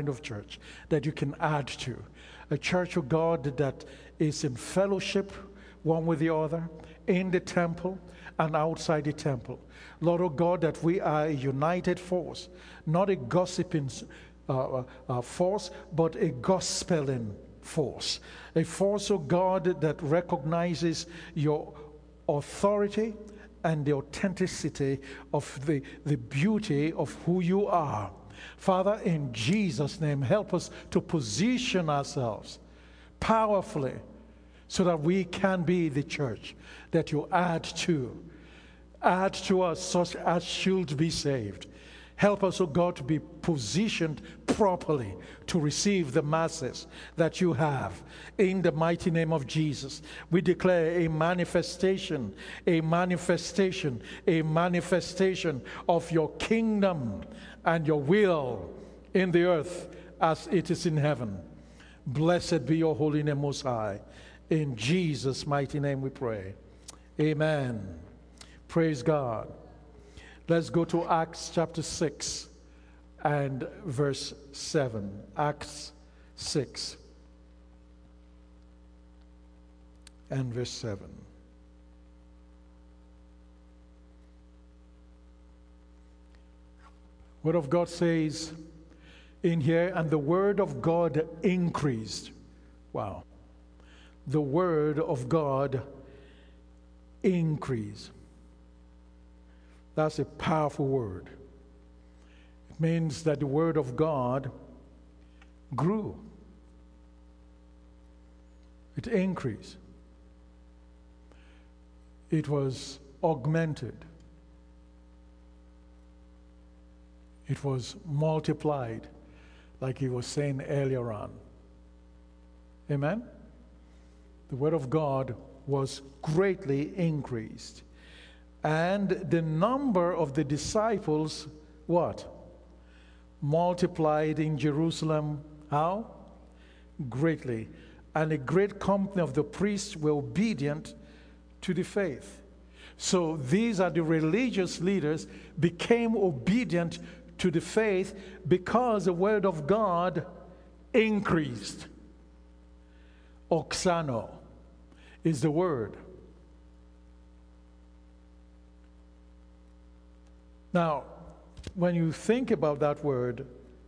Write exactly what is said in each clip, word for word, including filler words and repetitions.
kind of church that you can add to. A church of God that is in fellowship one with the other, in the temple and outside the temple. Lord, oh God, that we are a united force, not a gossiping uh, uh, force, but a gospeling force. A force, oh God, that recognizes your authority and the authenticity of the, the beauty of who you are. Father, in Jesus' name, help us to position ourselves powerfully so that we can be the church that you add to. Add to us such as should be saved. Help us, O God, to be positioned properly to receive the masses that you have. In the mighty name of Jesus, we declare a manifestation, a manifestation, a manifestation of your kingdom and your will in the earth as it is in heaven. Blessed be your holy name, Most High. In Jesus' mighty name we pray. Amen. Praise God. Let's go to Acts chapter six and verse seven. Acts six and verse seven. Word of God says in here, and the word of God increased. Wow. The word of God increased. That's a powerful word. It means that the word of God grew. It increased. It was augmented. It was multiplied, like he was saying earlier on. Amen? The word of God was greatly increased. And the number of the disciples, what? Multiplied in Jerusalem, how? Greatly. And a great company of the priests were obedient to the faith. So these are the religious leaders became obedient to the faith because the word of God increased. Oxano is the word. Now, when you think about that word,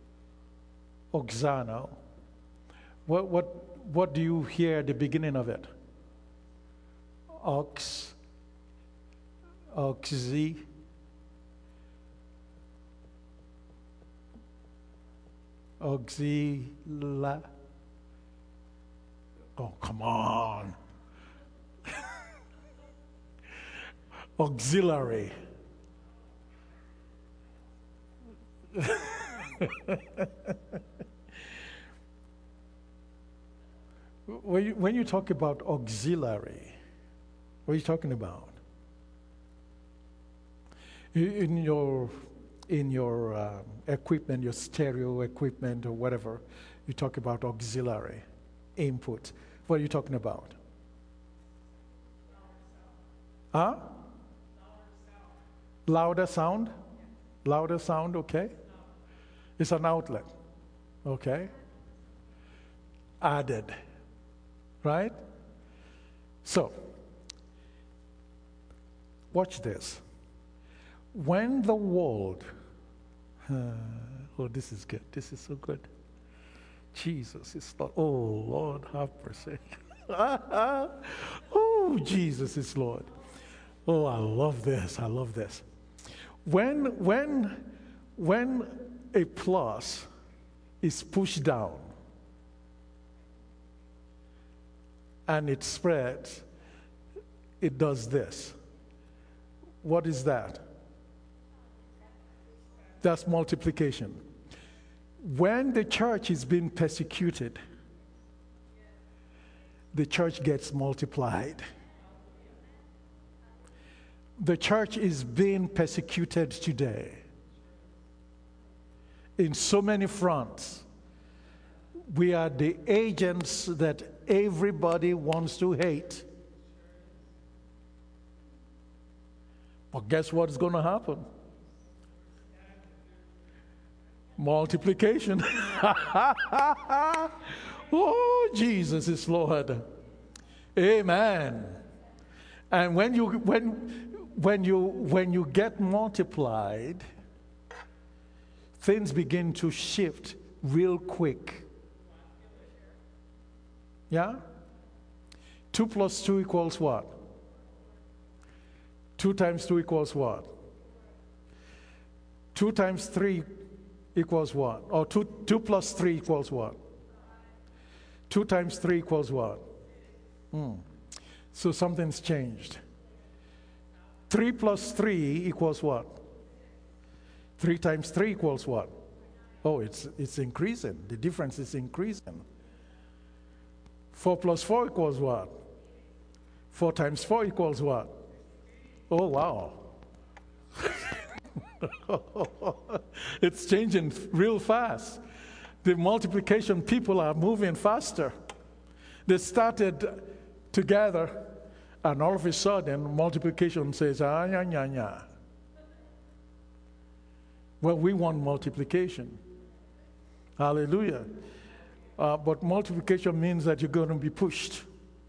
oxano, what what what do you hear at the beginning of it? Ox, oxy, oxyla. Oh, come on. Auxiliary. when, you, when you talk about auxiliary, what are you talking about? In your in your uh, equipment, your stereo equipment or whatever, you talk about auxiliary input. What are you talking about? Huh? Louder sound? Louder sound, okay. It's an outlet, okay. Added, right? So, watch this. When the world, uh, oh, this is good. This is so good. Jesus is Lord. Oh, Lord, have mercy. Oh, Jesus is Lord. Oh, I love this. I love this. When, when, when a plus is pushed down and it spreads, it does this. What is that? That's multiplication. When the church is being persecuted, the church gets multiplied. The church is being persecuted today in so many fronts. We are the agents that everybody wants to hate. But guess what's going to happen? Multiplication. Oh, Jesus is Lord. Amen. And when you when when you when you get multiplied, things begin to shift real quick. Yeah? Two plus two equals what? Two times two equals what? Two times three equals what? Or two, two plus three equals what? Two times three equals what? Hmm. So something's changed. Three plus three equals what? Three times three equals what? Oh, it's it's increasing. The difference is increasing. Four plus four equals what? Four times four equals what? Oh, wow. It's changing real fast. The multiplication people are moving faster. They started together, and all of a sudden, multiplication says, ah, yeah, yeah, yeah. Well, we want multiplication. Hallelujah. Uh, but multiplication means that you're going to be pushed.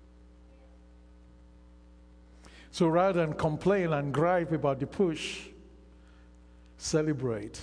So rather than complain and gripe about the push, celebrate.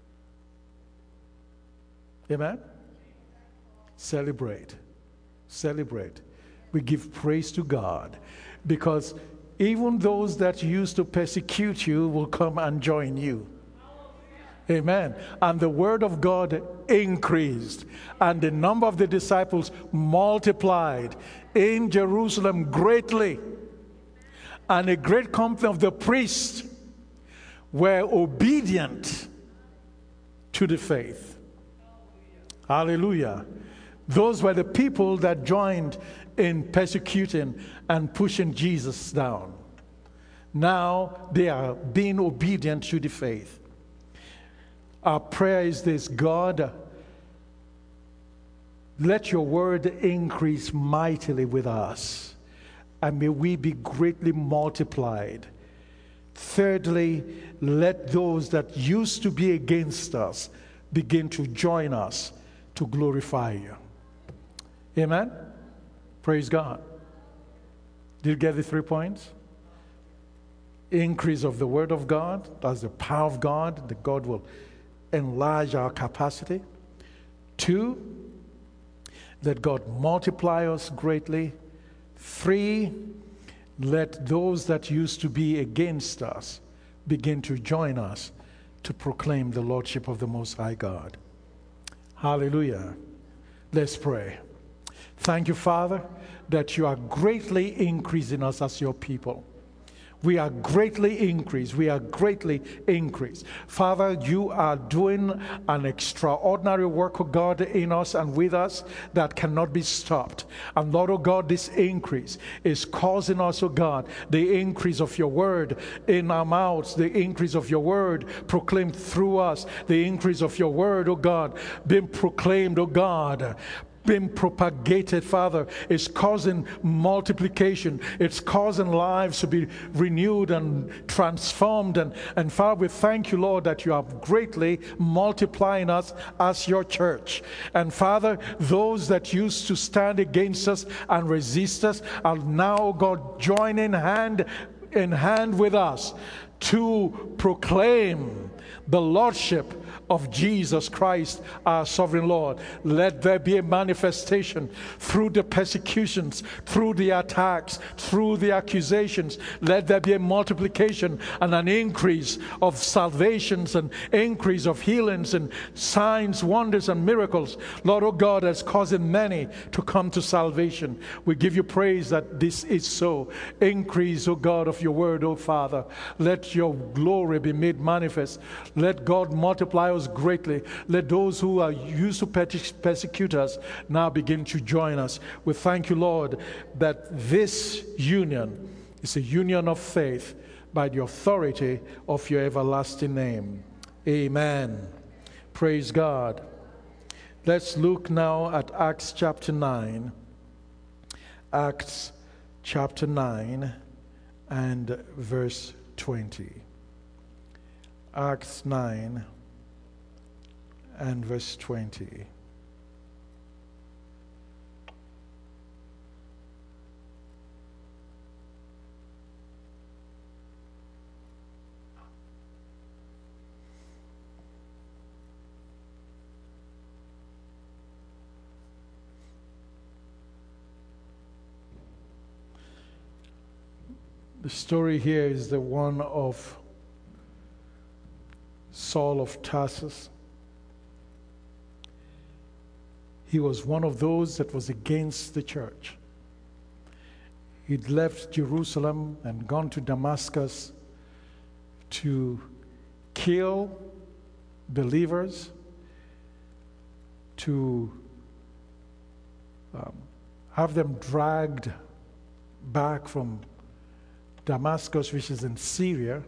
Amen? Celebrate. Celebrate. We give praise to God, because even those that used to persecute you will come and join you. Amen. And the word of God increased, and the number of the disciples multiplied in Jerusalem greatly. And a great company of the priests were obedient to the faith. Hallelujah. Those were the people that joined in persecuting and pushing Jesus down. Now they are being obedient to the faith. Our prayer is this: God, let your word increase mightily with us, and may we be greatly multiplied. Thirdly, let those that used to be against us begin to join us to glorify you. Amen? Praise God. Did you get the three points? Increase of the word of God. That's the power of God, that God will enlarge our capacity. Two, let God multiply us greatly. Three, let those that used to be against us begin to join us to proclaim the Lordship of the Most High God. Hallelujah. Let's pray. Thank you, Father, that you are greatly increasing us as your people. We are greatly increased. We are greatly increased. Father, you are doing an extraordinary work, of God, in us and with us that cannot be stopped. And Lord, oh God, this increase is causing us, oh God, the increase of your word in our mouths, the increase of your word proclaimed through us, the increase of your word, oh God, being proclaimed, oh God, being propagated, Father, is causing multiplication. It's causing lives to be renewed and transformed. And, and Father, we thank you, Lord, that you are greatly multiplying us as your church. And Father, those that used to stand against us and resist us are now, God, joining hand in hand with us to proclaim the Lordship of Jesus Christ, our sovereign Lord. Let there be a manifestation through the persecutions, through the attacks, through the accusations. Let there be a multiplication and an increase of salvations and increase of healings and signs, wonders, and miracles. Lord, oh God, has caused many to come to salvation. We give you praise that this is so. Increase, oh God, of your word, oh Father. Let your glory be made manifest. Let God multiply us greatly. Let those who are used to persecute us now begin to join us. We thank you, Lord, that this union is a union of faith by the authority of your everlasting name. Amen. Praise God. Let's look now at Acts chapter nine. Acts chapter nine and verse twenty. Acts nine and verse twenty. The story here is the one of Saul of Tarsus. He was one of those that was against the church. He'd left Jerusalem and gone to Damascus to kill believers, to um, have them dragged back from Damascus, which is in Syria,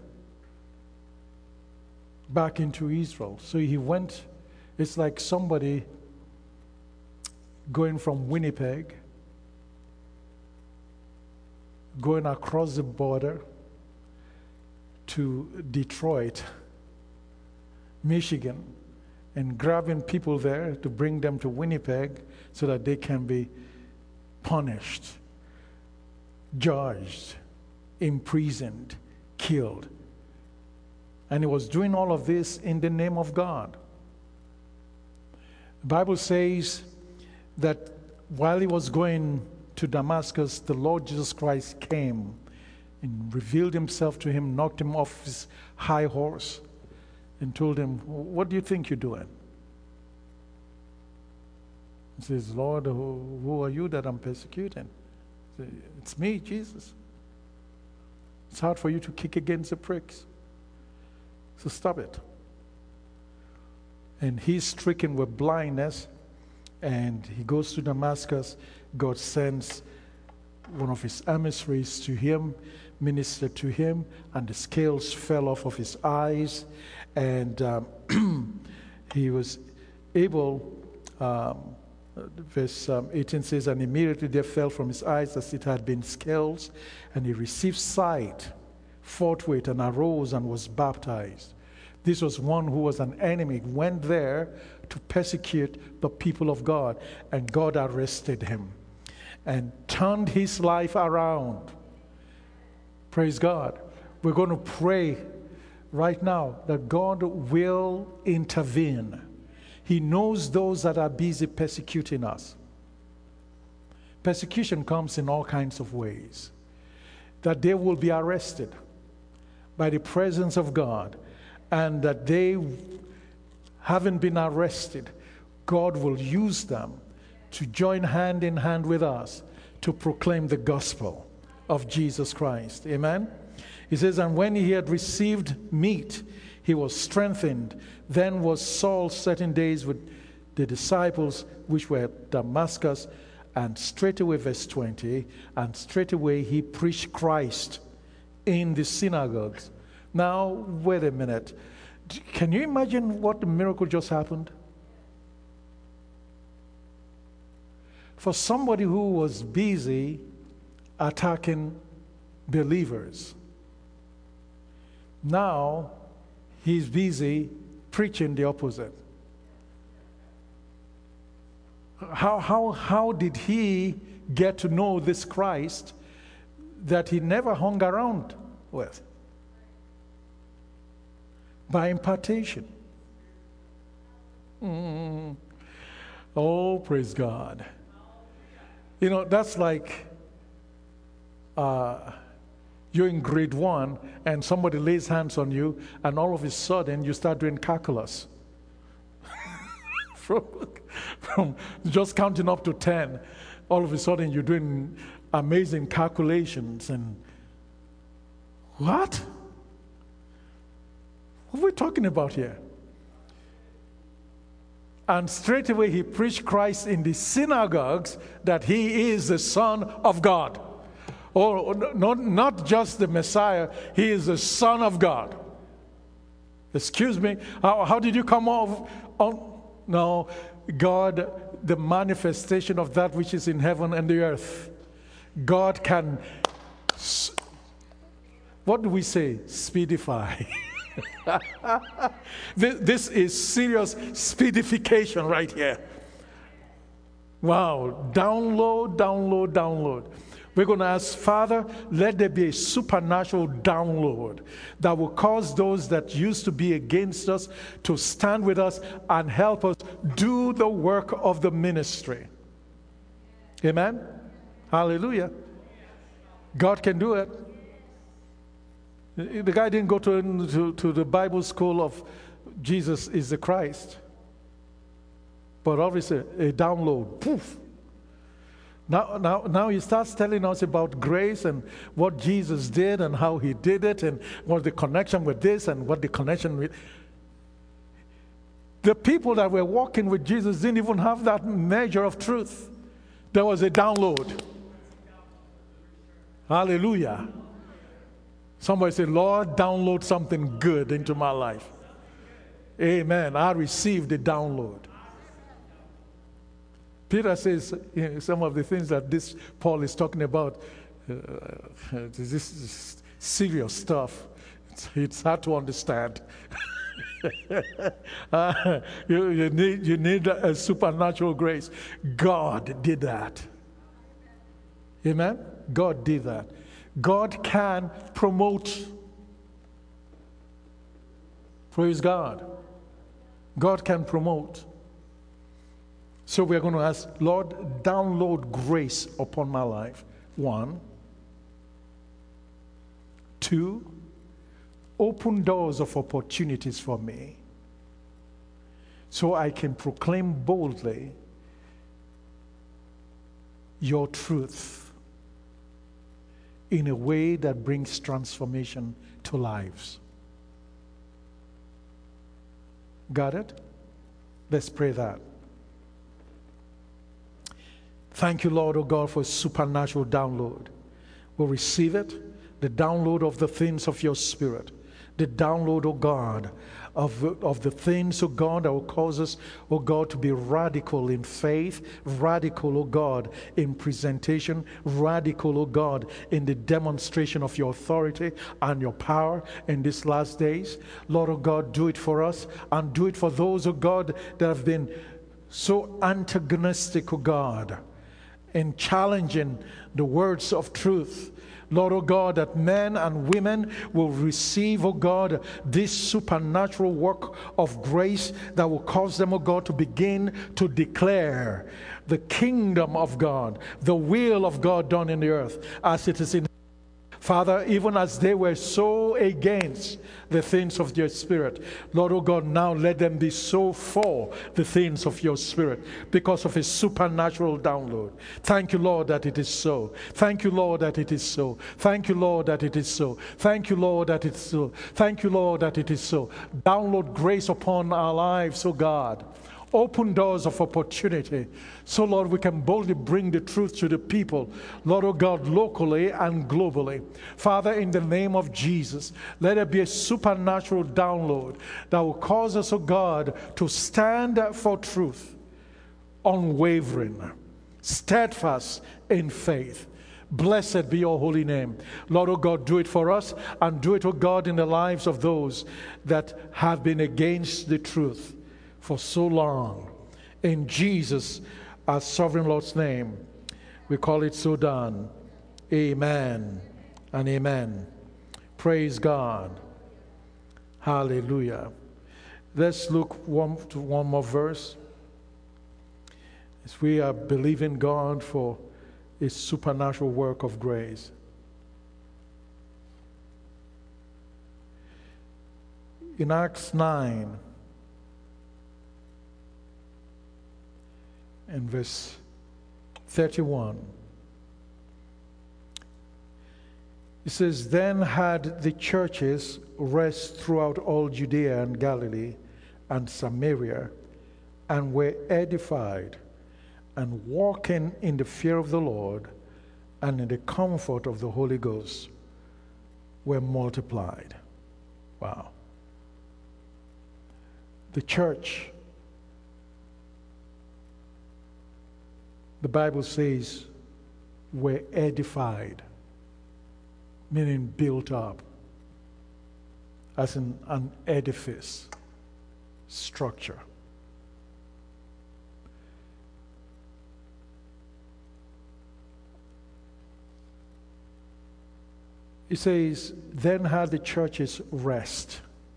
back into Israel. So he went, it's like somebody going from Winnipeg, going across the border to Detroit, Michigan, and grabbing people there to bring them to Winnipeg so that they can be punished, judged, imprisoned, killed. And he was doing all of this in the name of God. The Bible says that while he was going to Damascus, the Lord Jesus Christ came and revealed himself to him, knocked him off his high horse, and told him, "What do you think you're doing?" He says, "Lord, who, who are you that I'm persecuting?" He says, "It's me, Jesus. It's hard for you to kick against the pricks. So stop it." And he's stricken with blindness, and he goes to Damascus. God sends one of his emissaries to him, ministered to him, and the scales fell off of his eyes, and um, he was able, um, verse um, eighteen says, "And immediately there fell from his eyes as it had been scales, and he received sight forthwith, and arose and was baptized." This was one who was an enemy, went there to persecute the people of God, and God arrested him and turned his life around. Praise God. We're going to pray right now that God will intervene. He knows those that are busy persecuting us. Persecution comes in all kinds of ways. That they will be arrested by the presence of God, and that they, having been arrested, God will use them to join hand in hand with us to proclaim the gospel of Jesus Christ. Amen? He says, "And when he had received meat, he was strengthened. Then was Saul certain days with the disciples which were at Damascus, and straightway," verse twenty, "and straightway he preached Christ in the synagogues." Now, wait a minute. Can you imagine what the miracle just happened? For somebody who was busy attacking believers, now he's busy preaching the opposite. How, how, how did he get to know this Christ that he never hung around with? By impartation. Mm. Oh, praise God. You know, that's like uh, you're in grade one and somebody lays hands on you, and all of a sudden you start doing calculus. from, from just counting up to ten, all of a sudden you're doing amazing calculations. And what? What are we talking about here? And straightway he preached Christ in the synagogues, that he is the Son of God. Or not, not just the Messiah, he is the Son of God. Excuse me, how, how did you come off on? No, God, the manifestation of that which is in heaven and the earth. God can, what do we say? Speedify. this, this is serious speedification right here. Wow. Download, download, download. We're going to ask, Father, let there be a supernatural download that will cause those that used to be against us to stand with us and help us do the work of the ministry. Amen? Hallelujah. God can do it. The guy didn't go to, to, to the Bible school of Jesus is the Christ. But obviously, a download, poof. Now, now, now he starts telling us about grace and what Jesus did and how he did it and what the connection with this and what the connection with. The people that were walking with Jesus didn't even have that measure of truth. There was a download. Hallelujah. Somebody say, Lord, download something good into my life. Amen. I received the download. Peter says, you know, some of the things that this Paul is talking about, uh, this is serious stuff. It's, it's hard to understand. uh, you, you need, you need a supernatural grace. God did that. Amen? God did that. God can promote. Praise God. God can promote. So we're going to ask, Lord, download grace upon my life. One. Two, open doors of opportunities for me so I can proclaim boldly your truth in a way that brings transformation to lives. Got it? Let's pray that. Thank you, Lord, oh God, for supernatural download. We'll receive it, the download of the things of your Spirit, the download, oh God, of, of the things, oh God, that will cause us, oh God, to be radical in faith, radical, oh God, in presentation, radical, oh God, in the demonstration of your authority and your power in these last days. Lord, oh God, do it for us and do it for those, oh God, that have been so antagonistic, oh God, in challenging the words of truth. Lord, oh God, that men and women will receive, oh God, this supernatural work of grace that will cause them, oh God, to begin to declare the kingdom of God, the will of God done in the earth as it is in Father, even as they were so against the things of your Spirit, Lord, oh God, now let them be so for the things of your Spirit because of a supernatural download. Thank you, Lord, that it is so. Thank you, Lord, that it is so. Thank you, Lord, that it is so. Thank you, Lord, that it is so. Thank you, Lord, that it is so. Download grace upon our lives, oh God. Open doors of opportunity. So, Lord, we can boldly bring the truth to the people, Lord, oh God, locally and globally. Father, in the name of Jesus, let there be a supernatural download that will cause us, oh God, to stand for truth, unwavering, steadfast in faith. Blessed be your holy name. Lord, oh God, do it for us and do it, oh God, in the lives of those that have been against the truth for so long. In Jesus, our sovereign Lord's name, we call it so done. Amen and amen. Praise God. Hallelujah. Let's look one, to one more verse. As we are believing God for a supernatural work of grace. In Acts nine, and verse thirty-one. It says, then had the churches rest throughout all Judea and Galilee and Samaria, and were edified, and walking in the fear of the Lord and in the comfort of the Holy Ghost were multiplied. Wow. The church, the Bible says, were edified, meaning built up. as in an edifice, structure. It says, then had the churches rest.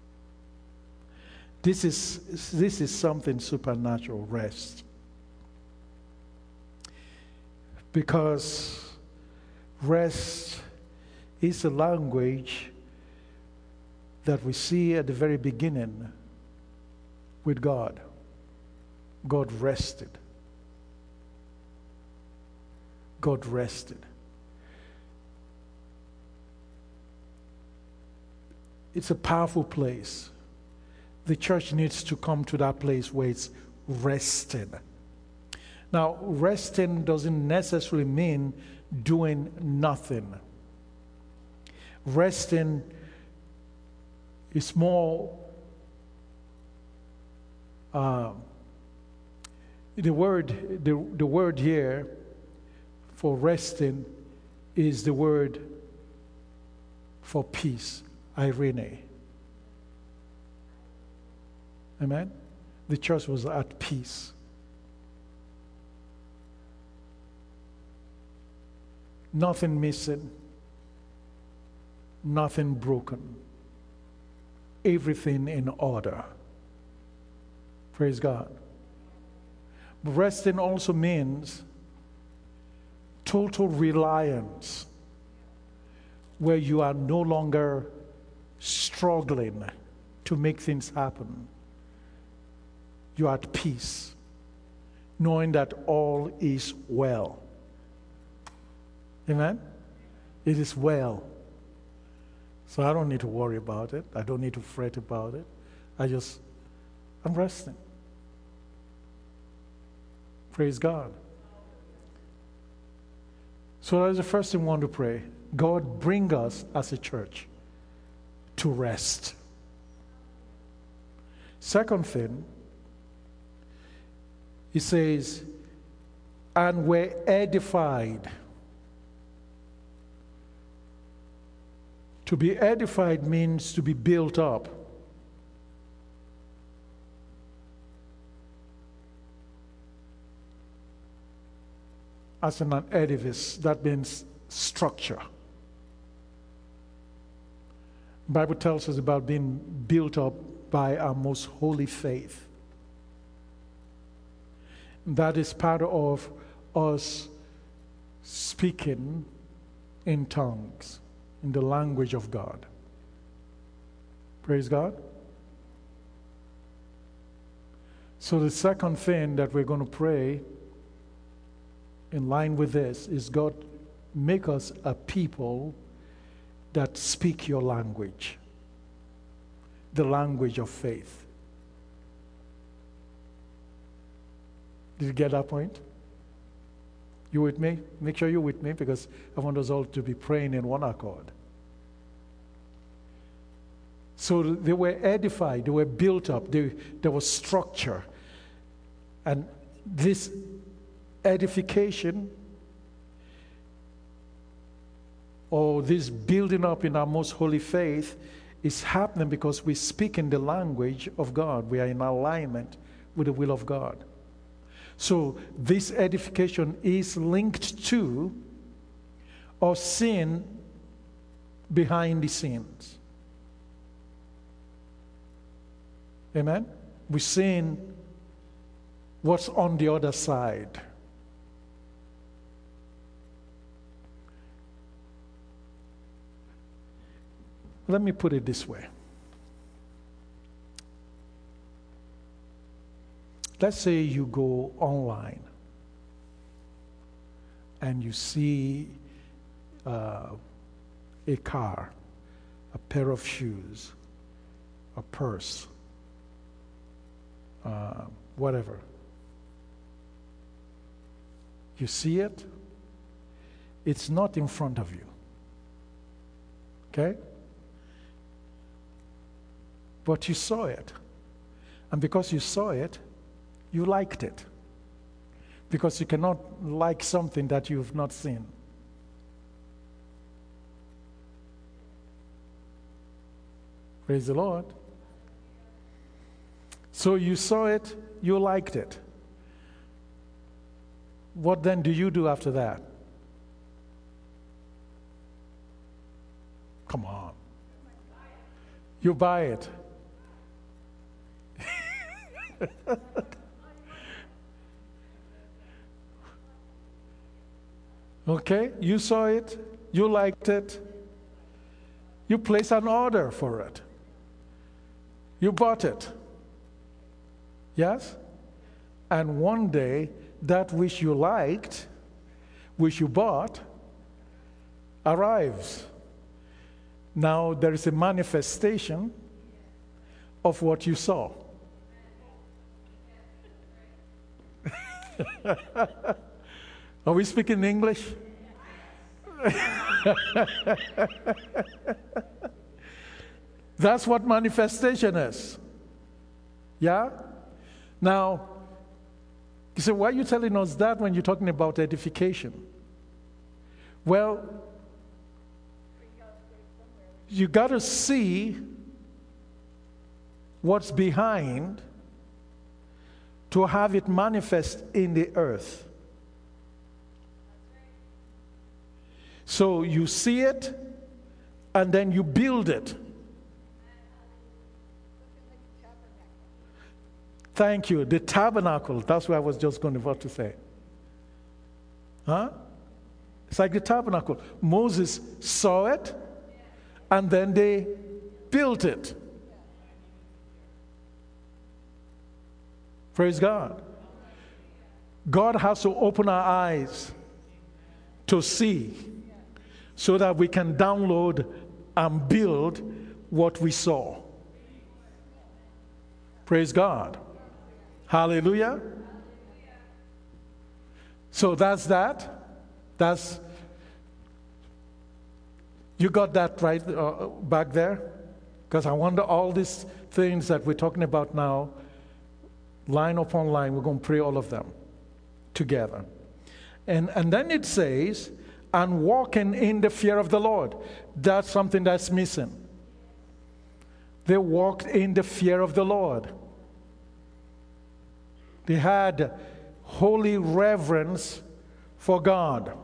This is, this is something supernatural, rest. Because rest is a language that we see at the very beginning with God. God rested. God rested. It's a powerful place. The church needs to come to that place where it's rested. Now, resting doesn't necessarily mean doing nothing. Resting is more, uh, the word, the, the word here for resting is the word for peace, irene. Amen? The church was at peace. Nothing missing, nothing broken, everything in order. Praise God. But resting also means total reliance, where you are no longer struggling to make things happen. You are at peace, knowing that all is well. Amen? It is well. So I don't need to worry about it. I don't need to fret about it. I just, I'm resting. Praise God. So that's the first thing we want to pray. God, bring us as a church to rest. Second thing, he says, and we're edified. To be edified means to be built up. As in an edifice, that means structure. The Bible tells us about being built up by our most holy faith. That is part of us speaking in tongues, in the language of God. Praise God. So the second thing that we're going to pray in line with this is, God, make us a people that speak your language, the language of faith. Did you get that point? You with me? Make sure you're with me, because I want us all to be praying in one accord. So they were edified, they were built up, they, there was structure. And this edification, or this building up in our most holy faith, is happening because we speak in the language of God. We are in alignment with the will of God. So this edification is linked to our sin behind the scenes. Amen? We're seeing what's on the other side. Let me put it this way. Let's say you go online and you see uh, a car, a pair of shoes, a purse, uh, whatever. You see it, it's not in front of you. Okay? But you saw it. And because you saw it, you liked it. Because you cannot like something that you've not seen. Praise the Lord. So you saw it, you liked it. What then do you do after that? Come on. You buy it. Okay, you saw it, you liked it, you place an order for it. You bought it. Yes? And one day, that which you liked, which you bought, arrives. Now there is a manifestation of what you saw. Are we speaking English? That's what manifestation is. Yeah? Now, you say, why are you telling us that when you're talking about edification? Well, you got to see what's behind to have it manifest in the earth. So you see it, and then you build it. Thank you. The tabernacle. That's what I was just going about to say. Huh? It's like the tabernacle. Moses saw it, and then they built it. Praise God. God has to open our eyes to see so that we can download and build what we saw. Praise God. Hallelujah. So that's that. That's, you got that right uh, back there? Because I wonder all these things that we're talking about now, line upon line, we're going to pray all of them together. And, and then it says, and walking in the fear of the Lord. That's something that's missing. They walked in the fear of the Lord. They had holy reverence for God.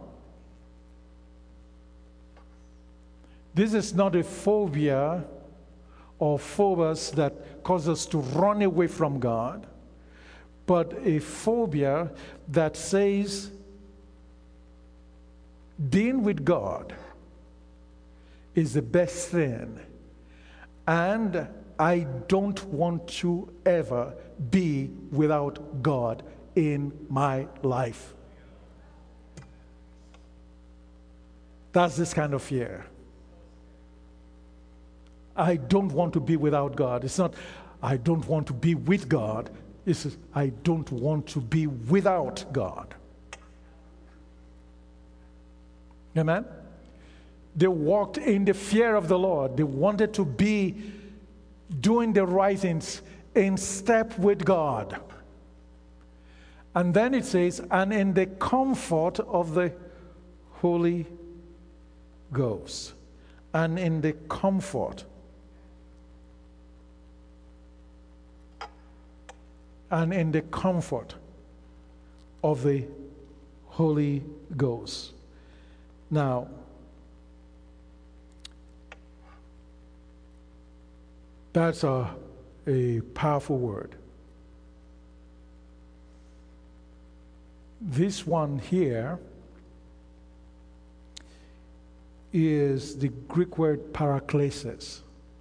This is not a phobia or phobos that causes us to run away from God, but a phobia that says, being with God is the best thing, and I don't want to ever be without God in my life. That's this kind of fear. I don't want to be without God. It's not, I don't want to be with God. It's, I don't want to be without God. Amen? They walked in the fear of the Lord. They wanted to be doing the right things in step with God. And then it says, and in the comfort of the Holy Ghost. And in the comfort. And in the comfort of the Holy Ghost. Now, that's a, a powerful word. This one here is the Greek word paraklesis.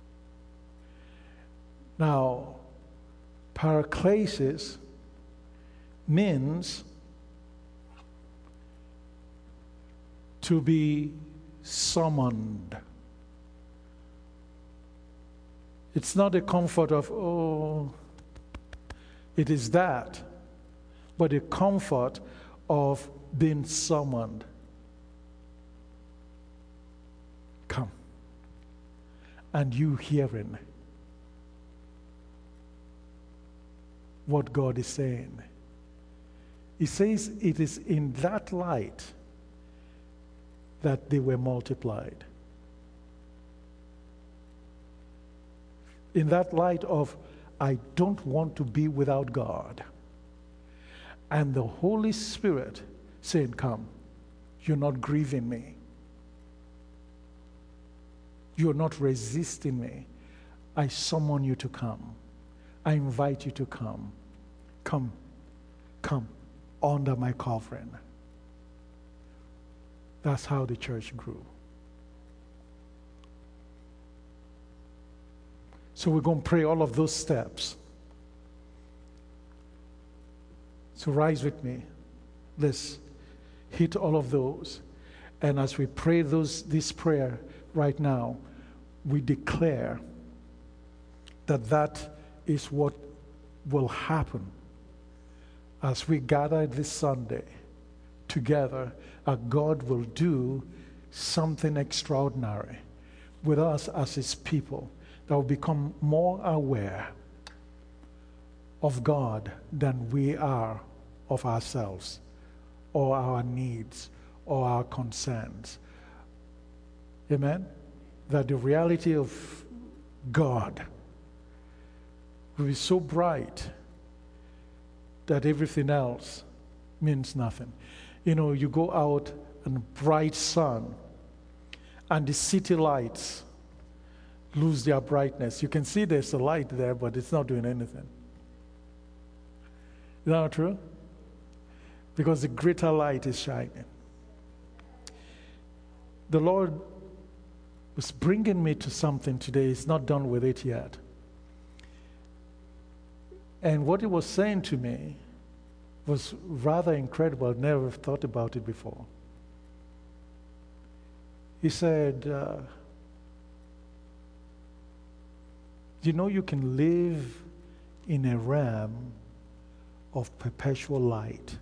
Now, paraklesis means to be summoned. It's not the comfort of, oh, it is that, but the comfort of being summoned. Come. And you hearing what God is saying. He says it is in that light that they were multiplied. in that light of, I don't want to be without God. And the Holy Spirit saying, come, you're not grieving me. You're not resisting me. I summon you to come. I invite you to come. Come, come under my covering. That's how the church grew. So we're going to pray all of those steps. So rise with me. Let's hit all of those. And as we pray those this prayer right now, we declare that that is what will happen as we gather this Sunday together. Uh, God will do something extraordinary with us as His people, that will become more aware of God than we are of ourselves or our needs or our concerns. Amen? That the reality of God will be so bright that everything else means nothing. You know, you go out and bright sun and the city lights lose their brightness. You can see there's a light there, but it's not doing anything. Is that not true? Because the greater light is shining. The Lord was bringing me to something today. He's not done with it yet. And what He was saying to me was rather incredible. I've never thought about it before. He said, uh, you know, you can live in a realm of perpetual light.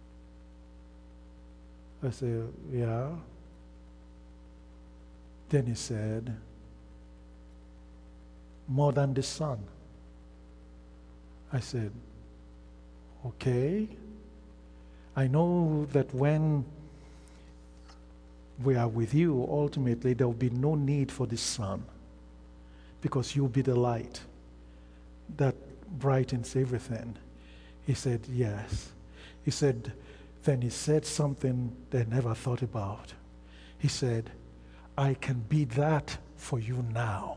I said, yeah. Then he said, more than the sun. I said, okay. I know that when we are with you, ultimately there will be no need for the sun, because you'll be the light that brightens everything. He said, yes. He said, then he said something they never thought about. He said, I can be that for you now.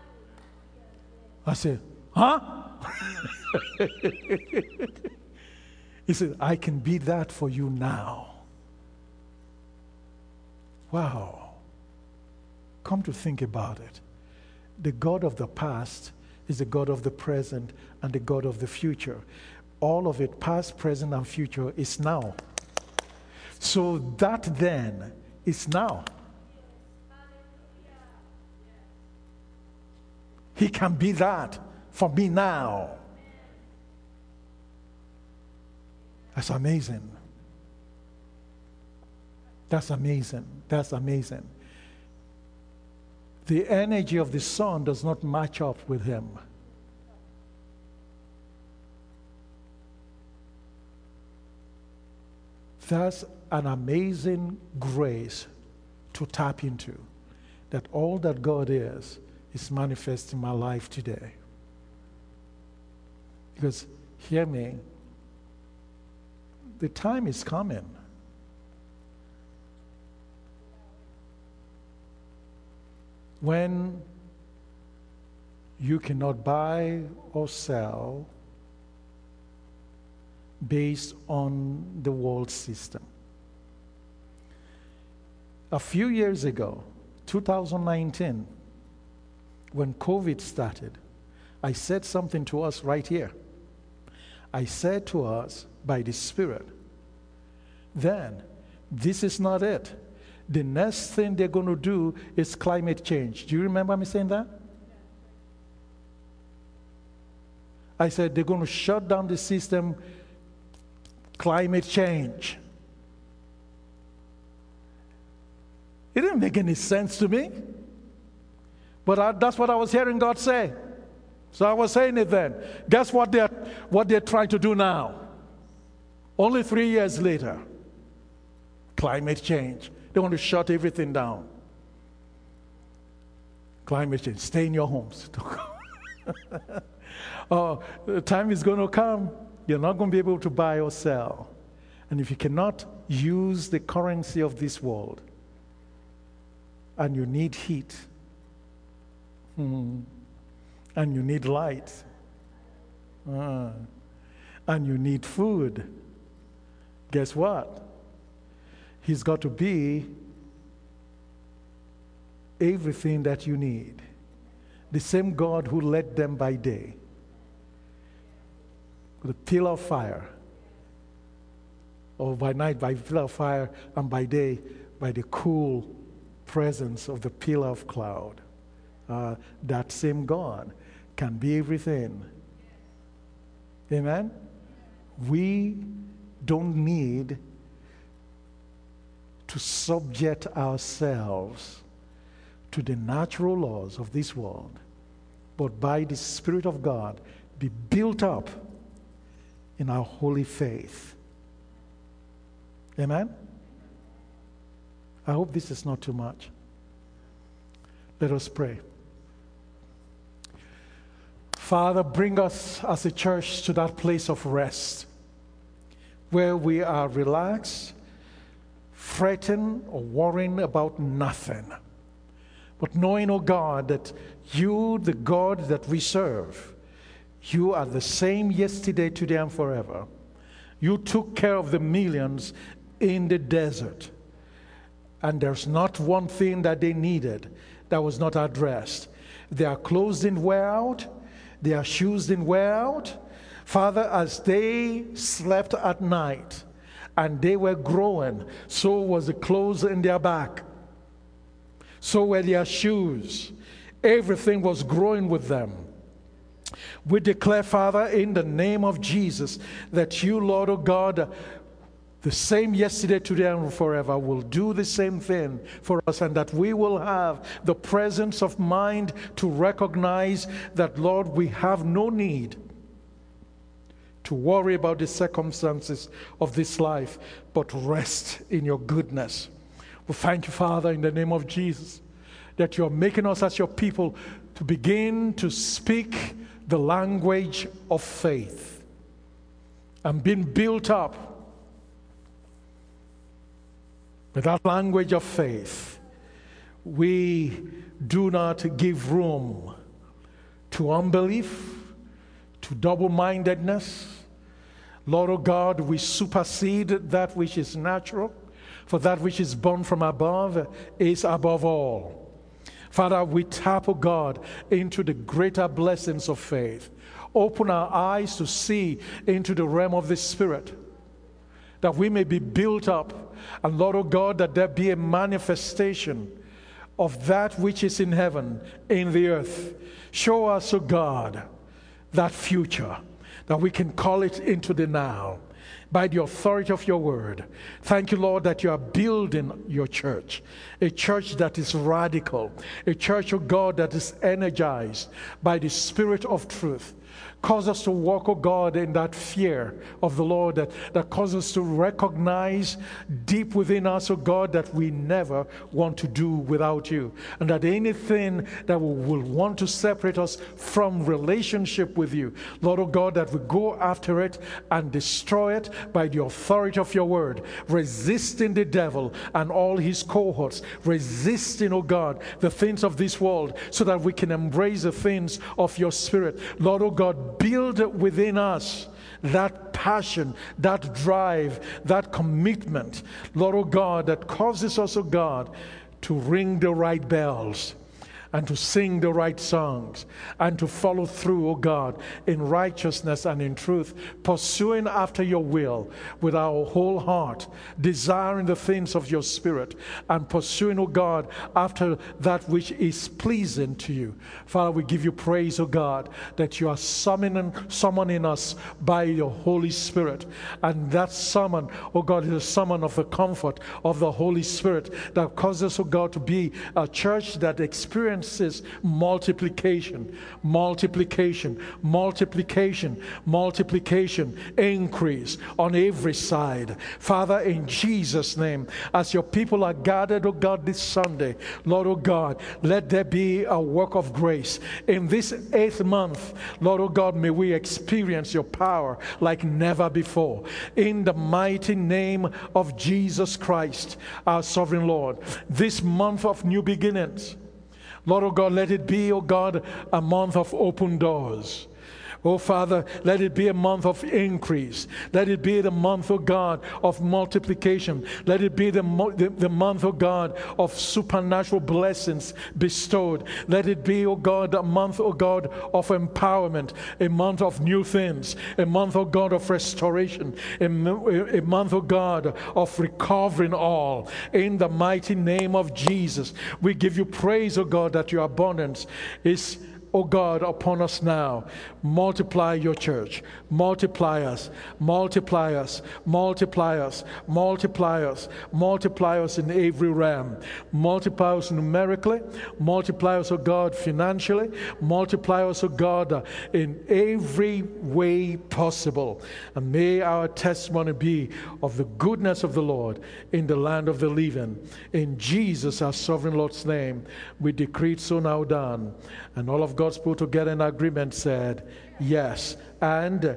I said, huh? He said, I can be that for you now. Wow. Come to think about it. The God of the past is the God of the present and the God of the future. All of it, past, present, and future, is now. So that then is now. He can be that for me now. That's amazing. That's amazing. That's amazing. The energy of the sun does not match up with him. That's an amazing grace to tap into, that all that God is, is manifest in my life today. Because, hear me, the time is coming. When you cannot buy or sell based on the world system. A few years ago, two thousand nineteen, when COVID started, I said something to us right here. I said to us by the Spirit, then, this is not it. The next thing they're going to do is climate change. Do you remember me saying that? I said they're going to shut down the system, climate change. It didn't make any sense to me. But I, that's what I was hearing God say. So I was saying it then. Guess what they're, what they're trying to do now? Only three years later. Climate change. They want to shut everything down. Climate change. Stay in your homes. Oh, the time is going to come. You're not going to be able to buy or sell. And if you cannot use the currency of this world, and you need heat, hmm, and you need light, uh, and you need food, guess what? He's got to be everything that you need. The same God who led them by day, with a pillar of fire, or by night by pillar of fire, and by day by the cool presence of the pillar of cloud. Uh, that same God can be everything. Amen? We don't need to subject ourselves to the natural laws of this world, but by the Spirit of God be built up in our holy faith. Amen? I hope this is not too much. Let us pray. Father, bring us as a church to that place of rest where we are relaxed, fretting or worrying about nothing, but knowing, oh God, that you, the God that we serve, you are the same yesterday, today, and forever. You took care of the millions in the desert, and there's not one thing that they needed that was not addressed. Their clothes didn't wear out, their shoes didn't wear out. Father, as they slept at night and they were growing, so was the clothes in their back. So were their shoes. Everything was growing with them. We declare, Father, in the name of Jesus, that you, Lord, oh God, the same yesterday, today, and forever, will do the same thing for us, and that we will have the presence of mind to recognize that, Lord, we have no need to worry about the circumstances of this life, but rest in your goodness. We thank you, Father, in the name of Jesus, that you are making us as your people to begin to speak the language of faith and being built up with that language of faith. We do not give room to unbelief, to double-mindedness. Lord, oh God, we supersede that which is natural, for that which is born from above is above all. Father, we tap, oh God, into the greater blessings of faith. Open our eyes to see into the realm of the Spirit, that we may be built up. And Lord, oh God, that there be a manifestation of that which is in heaven, in the earth. Show us, oh God, that future, that we can call it into the now by the authority of your word. Thank you, Lord, that you are building your church, a church that is radical, a church, oh God, that is energized by the Spirit of truth. Cause us to walk, oh God, in that fear of the Lord, that, that causes us to recognize deep within us, oh God, that we never want to do without you. And that anything that will, will want to separate us from relationship with you, Lord, oh God, that we go after it and destroy it by the authority of your word, resisting the devil and all his cohorts, resisting, oh God, the things of this world, so that we can embrace the things of your Spirit. Lord, oh God, build within us that passion, that drive, that commitment, Lord, oh God, that causes us, oh God, to ring the right bells and to sing the right songs and to follow through, oh God, in righteousness and in truth, pursuing after your will with our whole heart, desiring the things of your Spirit, and pursuing, oh God, after that which is pleasing to you. Father, we give you praise, oh God, that you are summoning, summoning us by your Holy Spirit. And that summon, oh God, is a summon of the comfort of the Holy Spirit that causes, oh God, to be a church that experiences experiences multiplication, multiplication, multiplication, multiplication, increase on every side. Father, in Jesus' name, as your people are gathered, oh God, this Sunday, Lord, oh God, let there be a work of grace. In this eighth month, Lord, oh God, may we experience your power like never before. In the mighty name of Jesus Christ, our sovereign Lord, this month of new beginnings, Lord, oh God, let it be, oh God, a month of open doors. Oh, Father, let it be a month of increase. Let it be the month, oh God, of multiplication. Let it be the, the, the month, oh God, of supernatural blessings bestowed. Let it be, oh God, a month, oh God, of empowerment, a month of new things, a month, oh God, of restoration, a, a month, oh God, of recovering all. In the mighty name of Jesus, we give you praise, oh God, that your abundance is, oh God, upon us now. Multiply your church. Multiply us. Multiply us. Multiply us. Multiply us. Multiply us in every realm. Multiply us numerically. Multiply us, oh God, financially. Multiply us, oh God, in every way possible. And may our testimony be of the goodness of the Lord in the land of the living. In Jesus, our sovereign Lord's name, we decree it so now done. And all of God's people together in agreement said, yes and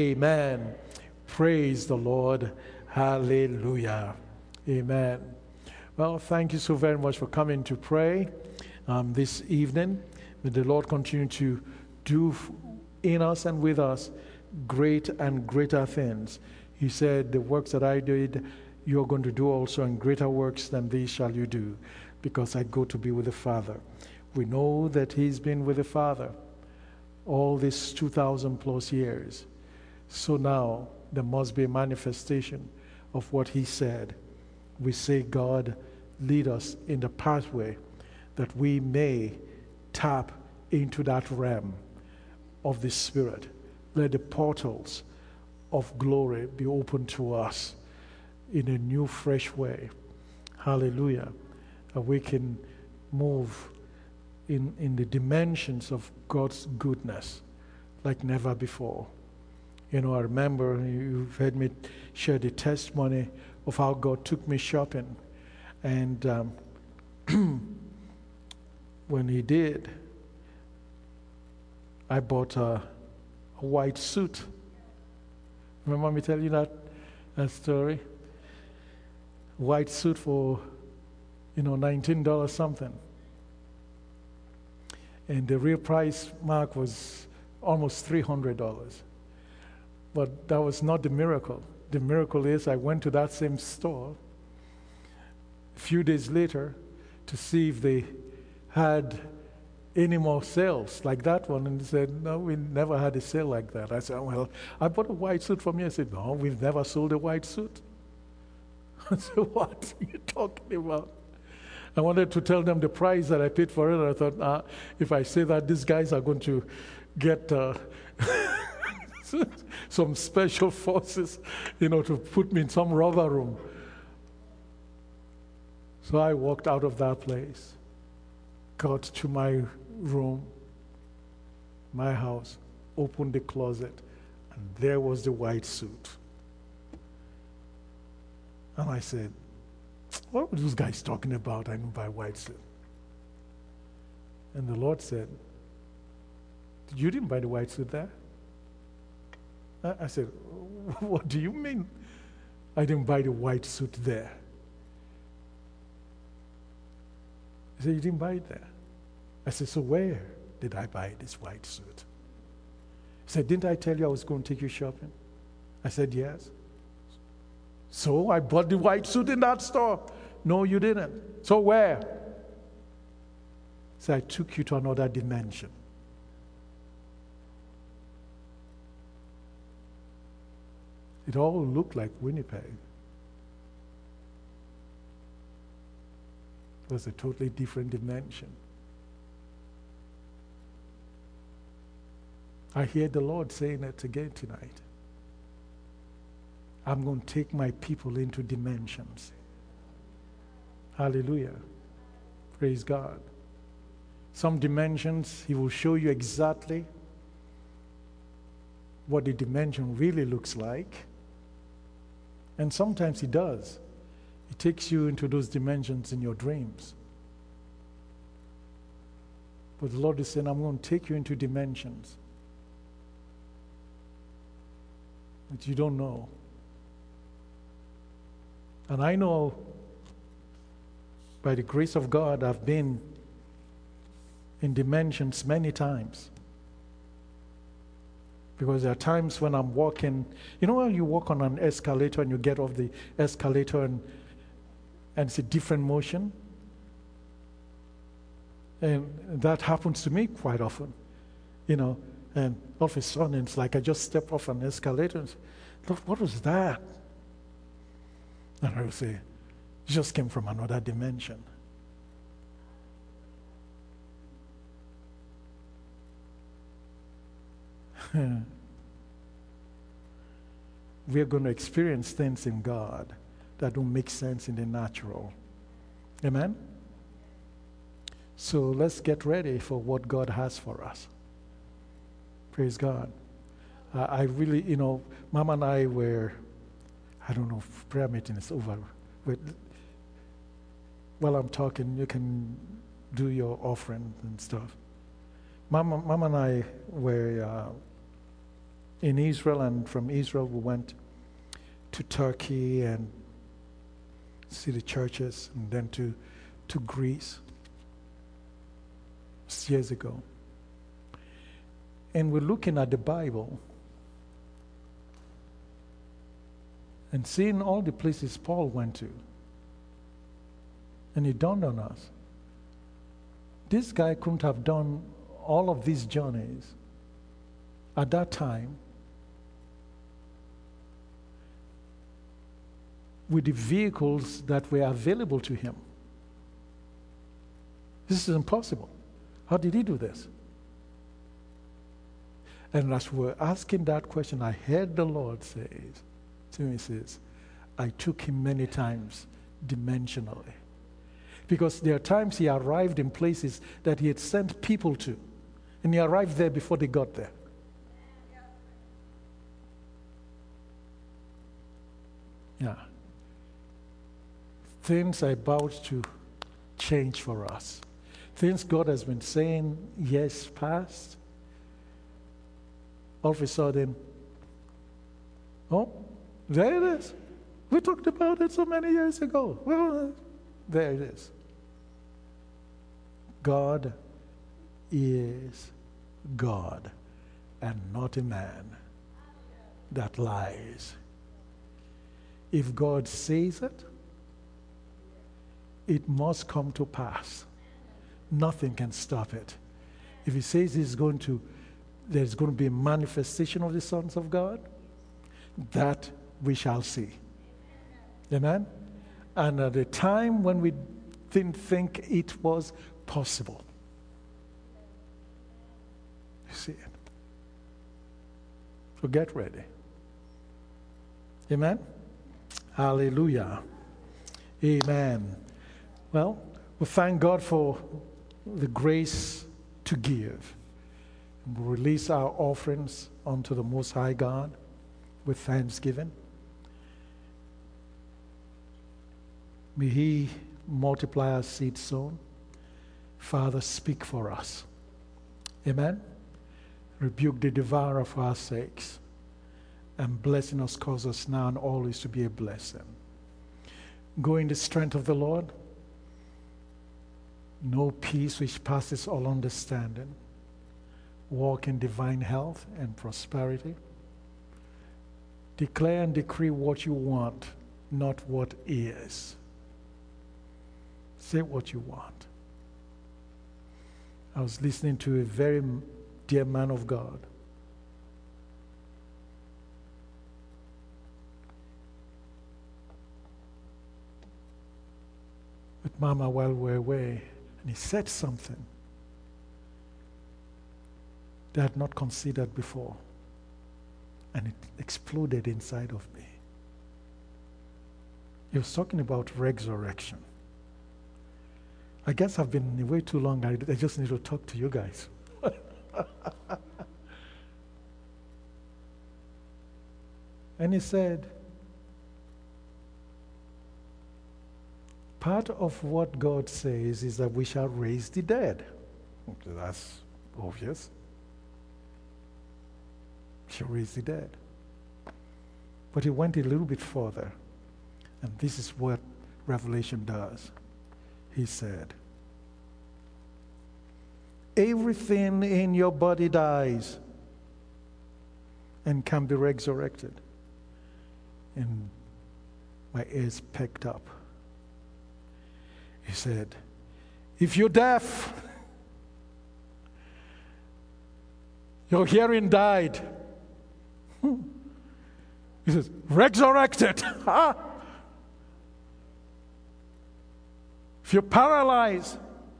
amen. Praise the Lord. Hallelujah. Amen. Well, thank you so very much for coming to pray um, this evening. May the Lord continue to do in us and with us great and greater things. He said, the works that I did, you're going to do also, and greater works than these shall you do, because I go to be with the Father. We know that he's been with the Father all these two thousand plus years. So now there must be a manifestation of what he said. We say, God, lead us in the pathway that we may tap into that realm of the Spirit. Let the portals of glory be open to us in a new, fresh way. Hallelujah. And we can move In, in the dimensions of God's goodness like never before. You know, I remember, you've heard me share the testimony of how God took me shopping. And um, when he did, I bought a, a white suit. Remember me telling you that, that story? White suit for, you know, nineteen dollars something. And the real price mark was almost three hundred dollars. But that was not the miracle. The miracle is I went to that same store a few days later to see if they had any more sales like that one. And they said, no, we never had a sale like that. I said, well, I bought a white suit from you. I said, no, we've never sold a white suit. I said, what are you talking about? I wanted to tell them the price that I paid for it. And I thought, ah, if I say that, these guys are going to get uh, some special forces, you know, to put me in some rubber room. So I walked out of that place, got to my room, my house, opened the closet, and there was the white suit. And I said, what were those guys talking about? I know by white suit. And the Lord said, you didn't buy the white suit there? I said, what do you mean I didn't buy the white suit there? He said, you didn't buy it there. I said, so where did I buy this white suit? He said, didn't I tell you I was going to take you shopping? I said, yes. So I bought the white suit in that store. No, you didn't. So where? So I took you to another dimension. It all looked like Winnipeg. It was a totally different dimension. I hear the Lord saying it again tonight. I'm going to take my people into dimensions. Hallelujah. Praise God. Some dimensions, he will show you exactly what the dimension really looks like. And sometimes he does. He takes you into those dimensions in your dreams. But the Lord is saying, I'm going to take you into dimensions that you don't know. And I know, by the grace of God, I've been in dimensions many times. Because there are times when I'm walking, you know when you walk on an escalator and you get off the escalator and, and it's a different motion? And that happens to me quite often, you know, and all of a sudden it's like I just step off an escalator and say, look, what was that? And I will say, it just came from another dimension. We are going to experience things in God that don't make sense in the natural. Amen? So let's get ready for what God has for us. Praise God. Uh, I really, you know, Mama and I were, I don't know if prayer meeting is over. But while I'm talking, you can do your offering and stuff. Mama, Mama and I were uh, in Israel, and from Israel we went to Turkey and see the churches, and then to, to Greece. Years ago. And we're looking at the Bible and seeing all the places Paul went to. And it dawned on us, this guy couldn't have done all of these journeys at that time with the vehicles that were available to him. This is impossible. How did he do this? And as we were asking that question, I heard the Lord say to me, says, I took him many times dimensionally. Because there are times he arrived in places that he had sent people to, and he arrived there before they got there. Yeah. Things are about to change for us. Things God has been saying years past, all of a sudden, oh, there it is. We talked about it so many years ago. Well, there it is. God is God and not a man that lies. If God says it, it must come to pass. Nothing can stop it. If he says he's going to, there's going to be a manifestation of the sons of God, that we shall see. Amen? And at a time when we didn't think it was possible. You see it. So get ready. Amen? Hallelujah. Amen. Well, we thank God for the grace to give. We release our offerings unto the Most High God with thanksgiving. May He multiply our seed sown. Father, speak for us. Amen. Rebuke the devourer for our sakes. And blessing us cause us now and always to be a blessing. Go in the strength of the Lord. Know peace which passes all understanding. Walk in divine health and prosperity. Declare and decree what you want, not what is. Say what you want. I was listening to a very dear man of God. With Mama while we were away, and he said something that I had not considered before, and it exploded inside of me. He was talking about resurrection. I guess I've been away too long. I, I just need to talk to you guys. And he said, part of what God says is that we shall raise the dead. Okay, that's obvious. We shall raise the dead. But he went a little bit further. And this is what Revelation does. He said, everything in your body dies and can be resurrected. And my ears perked up. He said, if you're deaf, your hearing died. He says, resurrected. If you're paralyzed,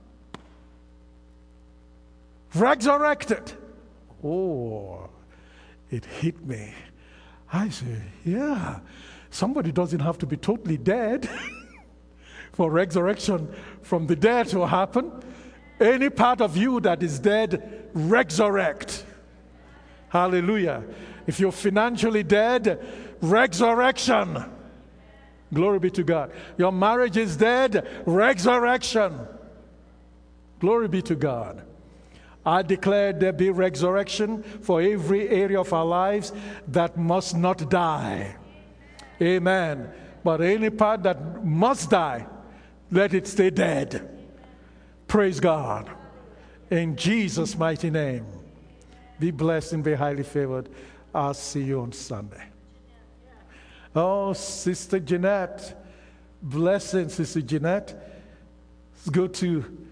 resurrected. Oh, it hit me. I said, yeah, somebody doesn't have to be totally dead for resurrection from the dead to happen. Any part of you that is dead, resurrect. Hallelujah. If you're financially dead, resurrection. Glory be to God. Your marriage is dead, resurrection. Glory be to God. I declare there be resurrection for every area of our lives that must not die. Amen. But any part that must die, let it stay dead. Praise God. In Jesus' mighty name. Be blessed and be highly favored. I'll see you on Sunday. Oh, Sister Jeanette. Blessing, Sister Jeanette. Let's go to